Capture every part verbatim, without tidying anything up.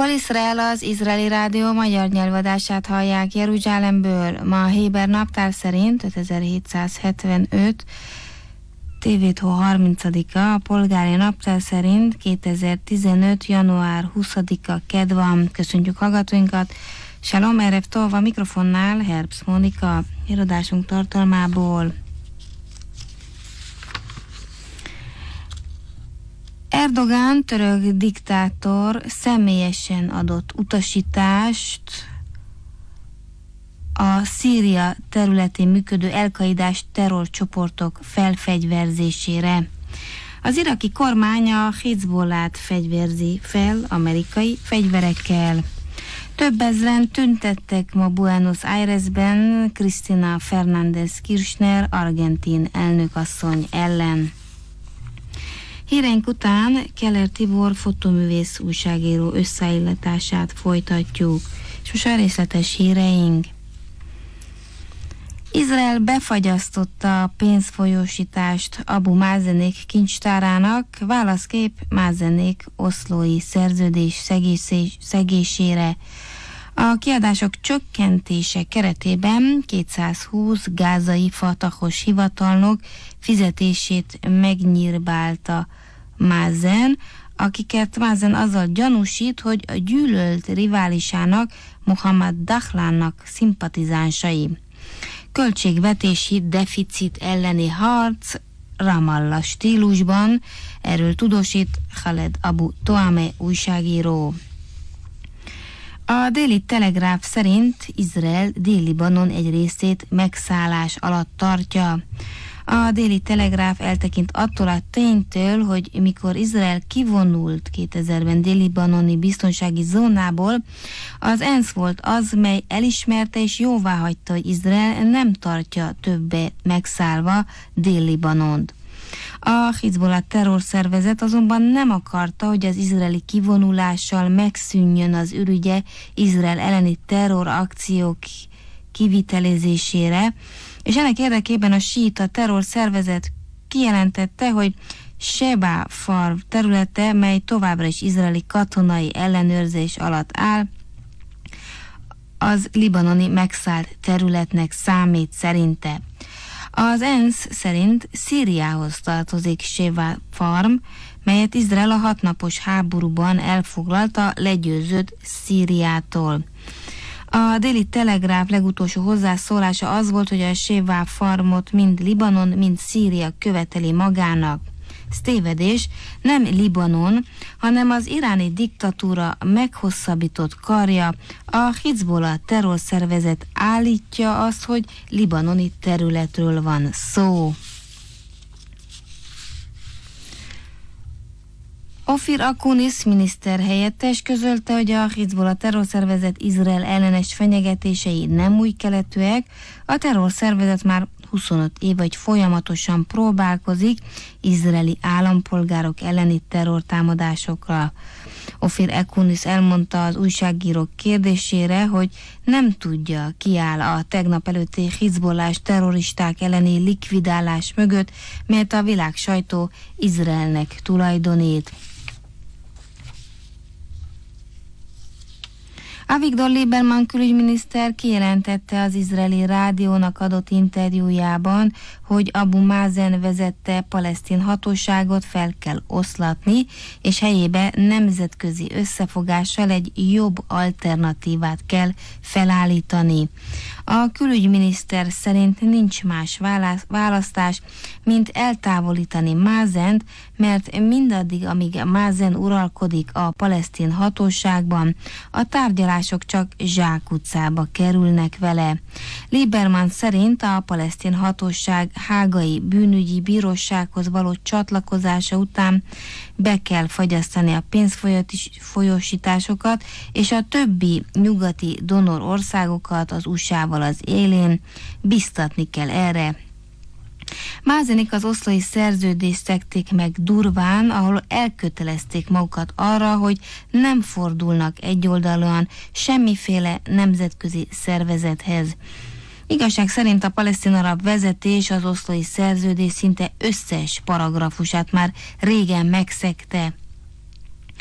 Kol Izrael, az izraeli rádió magyar nyelvadását hallják Jeruzsálemből. Ma a héber naptár szerint ötezer-hétszázhetvenöt, tévétó harmincadika, a polgári naptár szerint kétezer-tizenöt. január huszadika kedd van. Köszöntjük hallgatóinkat. Shalom, erev tov, a mikrofonnál Herbst Mónika, irodásunk tartalmából. Erdogan török diktátor személyesen adott utasítást a Szíria területén működő el-Kaidás terrorcsoportok felfegyverzésére. Az iraki kormány a Hizbollát fegyverzi fel amerikai fegyverekkel. Több ezren tüntettek ma Buenos Airesben Cristina Fernández Kirchner argentin elnökasszony ellen. Híreink után Keller Tibor fotoművész újságíró összeillatását folytatjuk, és most a részletes híreink. Izrael befagyasztotta a pénzfolyósítást Abu Mázenék kincstárának, válaszkép Mázenék oszlói szerződés szegésé, szegésére. A kiadások csökkentése keretében kétszázhúsz gázai fatahos hivatalnok fizetését megnyírbálta Mázen, akiket Mázen azzal gyanúsít, hogy a gyűlölt riválisának, Mohammad Dahlannak szimpatizánsai. Költségvetési deficit elleni harc Ramallah stílusban, erről tudósít Khaled Abu Toame újságíró. A Déli Telegráf szerint Izrael Dél-Libanon egy részét megszállás alatt tartja. A Déli Telegráf eltekint attól a ténytől, hogy mikor Izrael kivonult kétezerben dél-libanoni biztonsági zónából, az ENSZ volt az, mely elismerte és jóváhagyta, hogy Izrael nem tartja többé megszállva Dél-Libanont. A Hizbollah terrorszervezet azonban nem akarta, hogy az izraeli kivonulással megszűnjön az ürügye Izrael elleni terrorakciók kivitelezésére, és ennek érdekében a síita terrorszervezet kijelentette, hogy Sheba Farv területe, mely továbbra is izraeli katonai ellenőrzés alatt áll, az libanoni megszállt területnek számít szerinte. Az ENSZ szerint Szíriához tartozik Sheba Farm, melyet Izrael a hatnapos háborúban elfoglalta legyőzött Szíriától. A Déli Telegráf legutolsó hozzászólása az volt, hogy a Sheba Farmot mind Libanon, mind Szíria követeli magának. Ez tévedés, nem Libanon, hanem az iráni diktatúra meghosszabbított karja. A Hizbollah terrorszervezet állítja azt, hogy libanoni területről van szó. Ofir Akunis miniszterhelyettes közölte, hogy a Hizbollah terrorszervezet Izrael ellenes fenyegetései nem új keletűek, a terrorszervezet már huszonöt év vagy folyamatosan próbálkozik izraeli állampolgárok elleni terrortámadásokra. Ofir Akunis elmondta az újságírók kérdésére, hogy nem tudja, ki áll a tegnap előtti Hizbollás terroristák elleni likvidálás mögött, mert a világ sajtó Izraelnek tulajdonít. Avigdor Lieberman külügyminiszter kijelentette az izraeli rádiónak adott interjújában, hogy Abu Mázen vezette palesztin hatóságot fel kell oszlatni, és helyébe nemzetközi összefogással egy jobb alternatívát kell felállítani. A külügyminiszter szerint nincs más választás, mint eltávolítani Mázent, mert mindaddig, amíg Mázen uralkodik a palesztin hatóságban, a tárgyalások csak zsákutcába kerülnek vele. Lieberman szerint a palesztin hatóság hágai bűnügyi bírósághoz való csatlakozása után be kell fagyasztani a pénzfolyósításokat, és a többi nyugati donor országokat az u es á-val az élén biztatni kell erre. Mázenik az oszlói szerződést szekték meg durván, ahol elkötelezték magukat arra, hogy nem fordulnak egyoldalúan semmiféle nemzetközi szervezethez. Igazság szerint a palesztin arab vezetés az oszlói szerződés szinte összes paragrafusát már régen megszegte.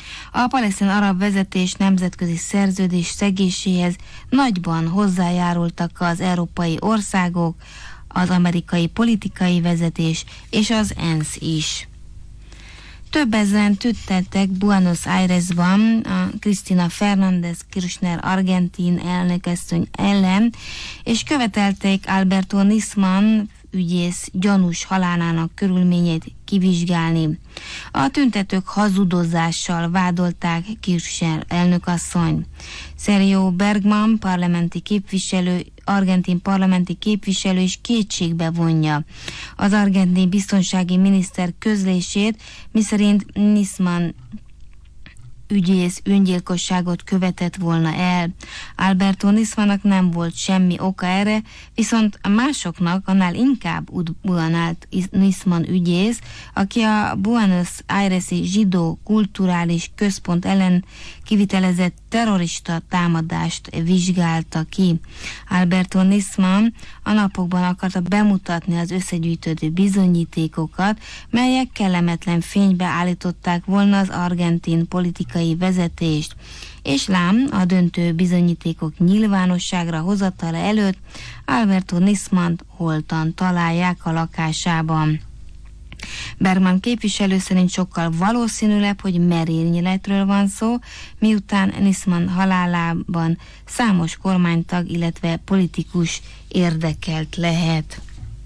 A palesztin arab vezetés nemzetközi szerződés szegéséhez nagyban hozzájárultak az európai országok, az amerikai politikai vezetés és az ENSZ is. Több ezeren tüntettek Buenos Airesban a Cristina Fernández Kirchner argentin elnökasszony ellen, és követelték Alberto Nisman ügyész gyanús halálának körülményét kivizsgálni. A tüntetők hazudozással vádolták Kirchner elnökasszony. Sergio Bergman parlamenti képviselő, argentin parlamenti képviselő is kétségbe vonja az argentin biztonsági miniszter közlését, miszerint Nisman ügyész öngyilkosságot követett volna el. Alberto Nismannak nem volt semmi oka erre, viszont a másoknak annál inkább útban állt Nisman ügyész, aki a Buenos Aires-i zsidó kulturális központ ellen kivitelezett terrorista támadást vizsgálta ki. Alberto Nisman a napokban akarta bemutatni az összegyűjtődő bizonyítékokat, melyek kellemetlen fénybe állították volna az argentin politikai vezetést, és lám a döntő bizonyítékok nyilvánosságra hozatala előtt Alberto Nismant holtan találják a lakásában. Bergman képviselő szerint sokkal valószínűbb, hogy merényletről van szó, miután Nisman halálában számos kormánytag, illetve politikus érdekelt lehet.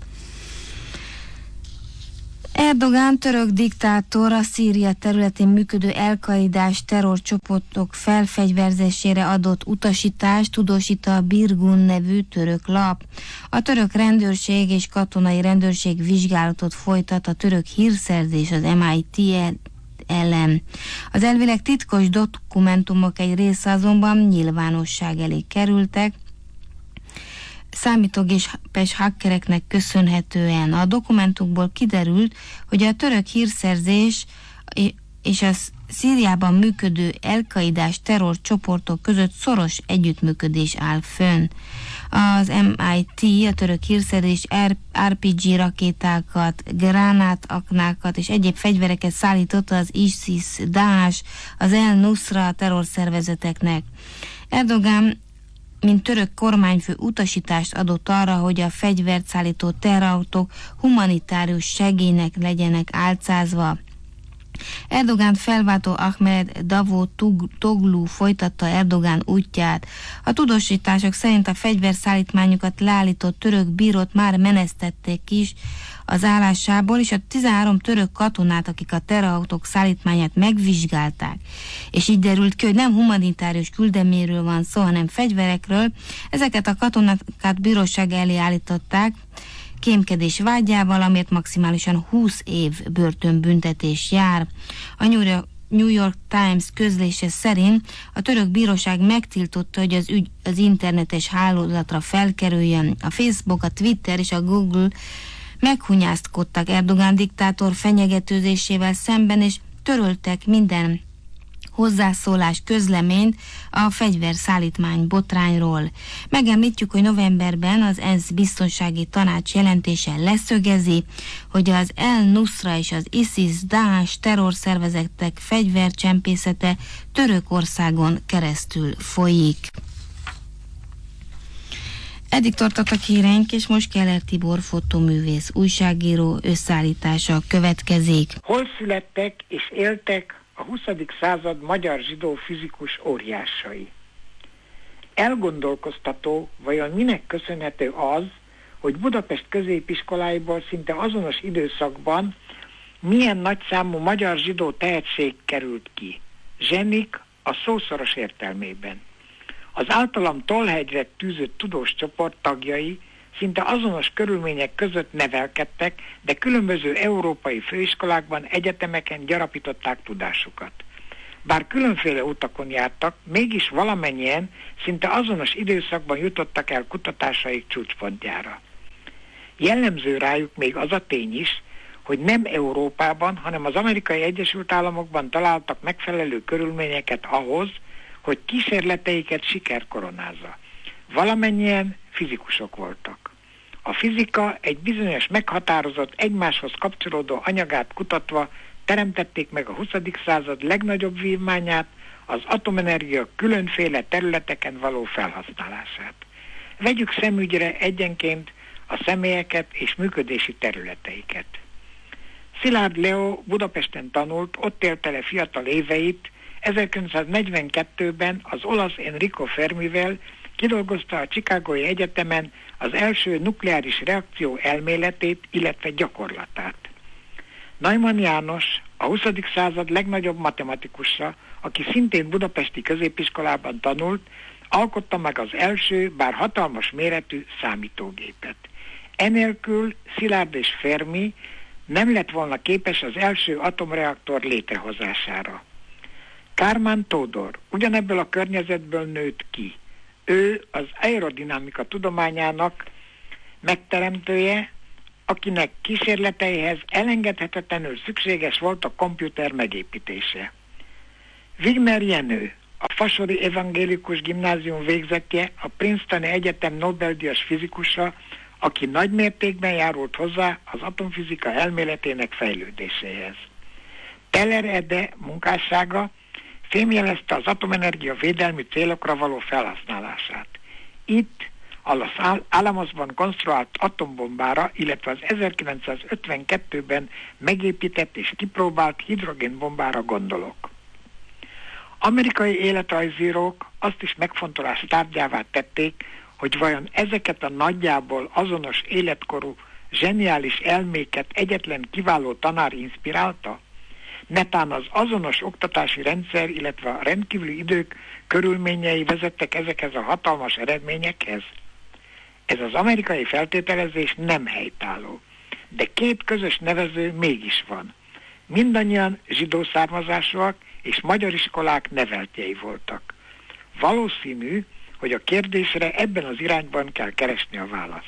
Erdogan török diktátor a Szíria területén működő el-Kaidás terrorcsoportok felfegyverzésére adott utasítást, tudósít a Birgun nevű török lap. A török rendőrség és katonai rendőrség vizsgálatot folytat a török hírszerzés az em i té ellen. Az elvileg titkos dokumentumok egy része azonban nyilvánosság elé kerültek, számítógépes hackereknek köszönhetően. A dokumentumból kiderült, hogy a török hírszerzés és a Szíriában működő el-Kaidás terrorcsoportok között szoros együttműködés áll fönn. Az em i té, a török hírszerzés er pé gé rakétákat, gránátaknákat és egyéb fegyvereket szállította az ISIS, Daesh, az el-Nusra terrorszervezeteknek. Erdogan mint török kormányfő utasítást adott arra, hogy a fegyvert szállító teherautók humanitárius segélynek legyenek álcázva. Erdogan felváltó Ahmed Davutoglu folytatta Erdogan útját. A tudósítások szerint a fegyverszállítmányokat leállított török bírót már menesztették is az állásából, és a tizenhárom török katonát, akik a teherautók szállítmányát megvizsgálták, és így derült ki, hogy nem humanitárius küldeményről van szó, hanem fegyverekről. Ezeket a katonákat bíróság elé állították kémkedés vágyával, amért maximálisan húsz év börtönbüntetés jár. A New York New York Times közlése szerint a török bíróság megtiltotta, hogy az ügy az internetes hálózatra felkerüljön. A Facebook, a Twitter és a Google meghunyászkodtak Erdogan diktátor fenyegetőzésével szemben, és töröltek minden hozzászólás, közleményt a fegyverszállítmány botrányról. Megemlítjük, hogy novemberben az ENSZ biztonsági tanács jelentése leszögezi, hogy az el-Nusra és az ISIS, Daesh terrorszervezetek fegyvercsempészete Törökországon keresztül folyik. Eddig tartottak híreink, és most Keller Tibor fotoművész, újságíró összeállítása következik. Hol születtek és éltek a huszadik század magyar zsidó fizikus óriásai? Elgondolkoztató, vajon minek köszönhető az, hogy Budapest középiskoláiból szinte azonos időszakban milyen nagyszámú magyar zsidó tehetség került ki? Zsenik a szószoros értelmében. Az általam Tollhegyre tűzött tudós csoport tagjai szinte azonos körülmények között nevelkedtek, de különböző európai főiskolákban, egyetemeken gyarapították tudásukat. Bár különféle utakon jártak, mégis valamennyien szinte azonos időszakban jutottak el kutatásaik csúcspontjára. Jellemző rájuk még az a tény is, hogy nem Európában, hanem az Amerikai Egyesült Államokban találtak megfelelő körülményeket ahhoz, hogy kísérleteiket siker koronázza. Valamennyien fizikusok voltak. A fizika egy bizonyos meghatározott, egymáshoz kapcsolódó anyagát kutatva teremtették meg a huszadik század legnagyobb vívmányát, az atomenergia különféle területeken való felhasználását. Vegyük szemügyre egyenként a személyeket és működési területeiket. Szilárd Leo Budapesten tanult, ott élte le fiatal éveit, ezerkilencszáznegyvenkettőben az olasz Enrico Fermivel kidolgozta a Chicagói Egyetemen az első nukleáris reakció elméletét, illetve gyakorlatát. Neumann János, a huszadik század legnagyobb matematikusa, aki szintén budapesti középiskolában tanult, alkotta meg az első, bár hatalmas méretű számítógépet. Enélkül Szilárd és Fermi nem lett volna képes az első atomreaktor létrehozására. Kármán Tódor ugyanebből a környezetből nőtt ki. Ő az aerodinamika tudományának megteremtője, akinek kísérleteihez elengedhetetlenül szükséges volt a komputer megépítése. Wigner Jenő, a Fasori Evangélikus Gimnázium végzettje, a Princetoni Egyetem Nobel-díjas fizikusa, aki nagy mértékben járult hozzá az atomfizika elméletének fejlődéséhez. Teller Ede munkássága fémjelezte az atomenergia védelmi célokra való felhasználását. Itt a Los Alamosban konstruált atombombára, illetve az ezerkilencszázötvenkettőben megépített és kipróbált hidrogénbombára gondolok. Amerikai életrajzírók azt is megfontolás tárgyává tették, hogy vajon ezeket a nagyjából azonos életkorú zseniális elméket egyetlen kiváló tanár inspirálta? Netán az azonos oktatási rendszer, illetve a rendkívüli idők körülményei vezettek ezekhez a hatalmas eredményekhez? Ez az amerikai feltételezés nem helytálló, de két közös nevező mégis van. Mindannyian zsidó származásúak és magyar iskolák neveltjei voltak. Valószínű, hogy a kérdésre ebben az irányban kell keresni a választ.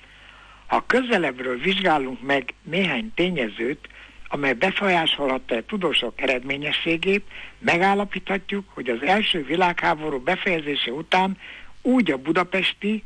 Ha közelebbről vizsgálunk meg néhány tényezőt, amely befolyásolhatta a tudósok eredményességét, megállapíthatjuk, hogy az első világháború befejezése után úgy a budapesti,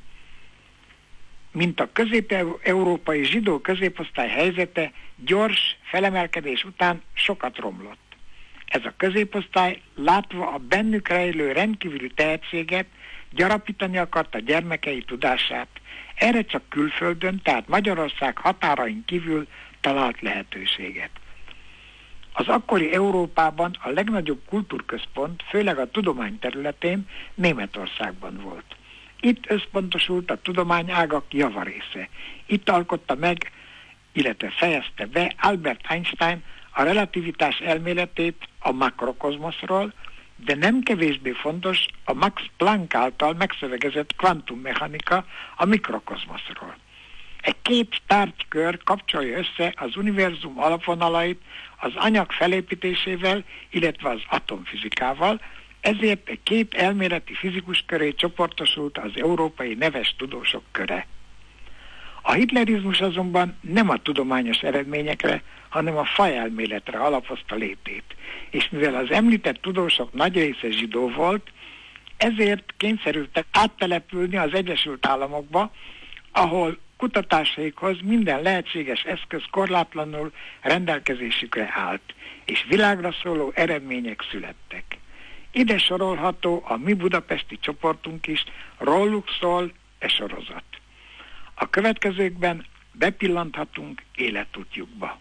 mint a közép-európai zsidó középosztály helyzete gyors felemelkedés után sokat romlott. Ez a középosztály, látva a bennük rejlő rendkívüli tehetséget, gyarapítani akarta gyermekei tudását. Erre csak külföldön, tehát Magyarország határain kívül talált lehetőséget. Az akkori Európában a legnagyobb kultúrközpont, főleg a tudomány területén Németországban volt. Itt összpontosult a tudományágak javarésze. Itt alkotta meg, illetve fejezte be Albert Einstein a relativitás elméletét a makrokozmoszról, de nem kevésbé fontos a Max Planck által megszövegezett kvantummechanika a mikrokozmoszról. Egy két tárgykör kapcsolja össze az univerzum alapvonalait az anyag felépítésével, illetve az atomfizikával, ezért egy két elméleti fizikus köré csoportosult az európai neves tudósok köre. A hitlerizmus azonban nem a tudományos eredményekre, hanem a fajelméletre alapozta létét, és mivel az említett tudósok nagy része zsidó volt, ezért kényszerültek áttelepülni az Egyesült Államokba, ahol kutatásaikhoz minden lehetséges eszköz korlátlanul rendelkezésükre állt, és világra szóló eredmények születtek. Ide sorolható a mi budapesti csoportunk is, róluk szól e sorozat. A következőkben bepillanthatunk életútjukba.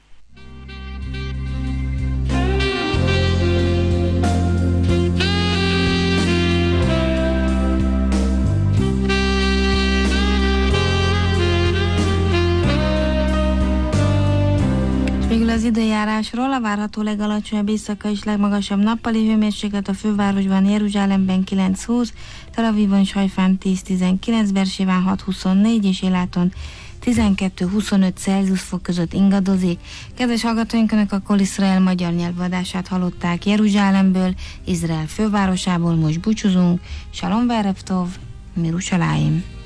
Végül az időjárásról: a várható legalacsonyabb éjszaka és legmagasabb nappali hőmérséklet a fővárosban, Jeruzsálemben kilenc-húsz, Tel Avivban és Hajfán tíz-tizenkilenc, Bersébán hat-huszonnégy és Éláton tizenkettő-huszonöt Celsius fok között ingadozik. Kedves hallgatóink, Önök a Kol Izrael magyar nyelvadását hallották Jeruzsálemből, Izrael fővárosából. Most búcsúzunk. Shalom v'erev tov, Mirushalayim.